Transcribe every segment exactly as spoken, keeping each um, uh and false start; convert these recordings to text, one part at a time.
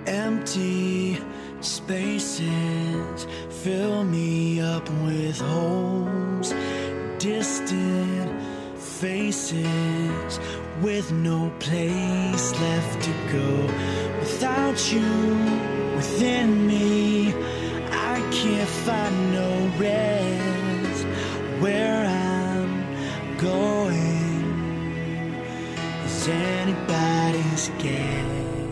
Empty spaces fill me up with holes, distant faces with no place left to go. Without you within me, I can't find no rest. Where I'm going, is anybody's guess?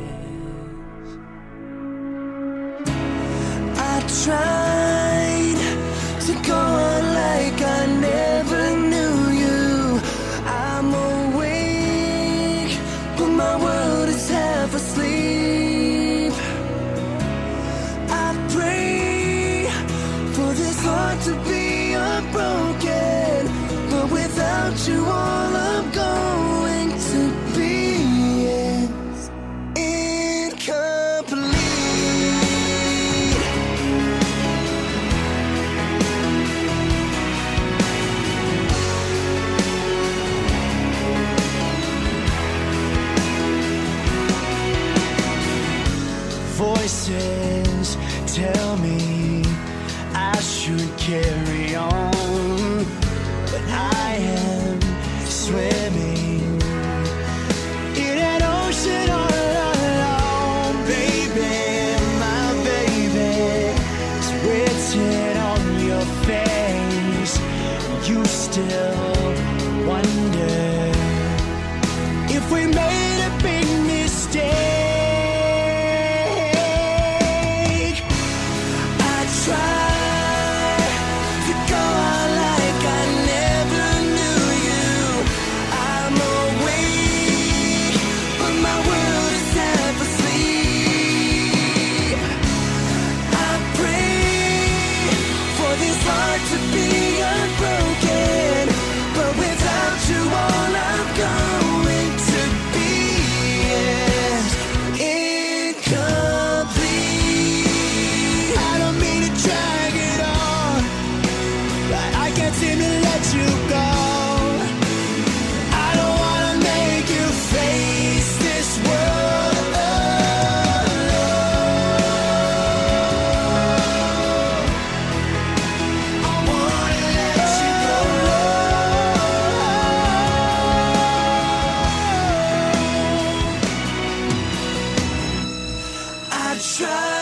I tried to go on like I never knew you. I'm awake, but my world is half asleep. I pray for this heart to be unbroken, but without you all I'm going to be is incomplete. Voices tell me I should carry on, but I am swimming in an ocean all alone. Baby, my baby, it's written on your face. You still wonder if we made a big mistake. Try